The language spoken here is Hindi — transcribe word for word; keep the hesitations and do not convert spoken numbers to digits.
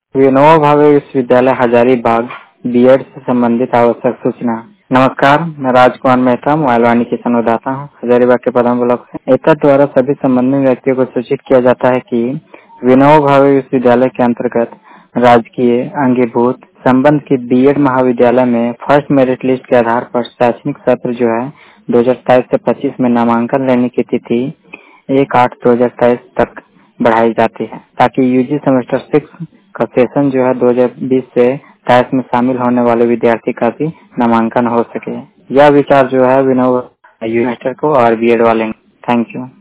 विनोबा भावे विश्वविद्यालय हजारीबाग बीएड से संबंधित आवश्यक सूचना। नमस्कार, मैं राजकुमार मेहता मोबाइल वाणी की संवाददाता हूँ हजारीबाग के प्रधान ब्लॉक से। एटा द्वारा सभी संबंधित व्यक्तियों को सूचित किया जाता है कि विनोबा भावे विश्वविद्यालय के अंतर्गत राजकीय अंगीभूत संबंध की बीएड महाविद्यालय में फर्स्ट मेरिट लिस्ट के आधार पर शैक्षणिक सत्र जो है दो हजार तेईस से पच्चीस में नामांकन लेने की तिथि एक आठ दो हजार तेईस तक बढ़ाई जाती है, ताकि यूजी सेमेस्टर सिक्स का सेशन जो है दो हजार बीस से तेईस में शामिल होने वाले विद्यार्थी का भी नामांकन हो सके। यह विचार जो है विनोबा यूनिवर्सिटी को और बीएड वाले। Thank you.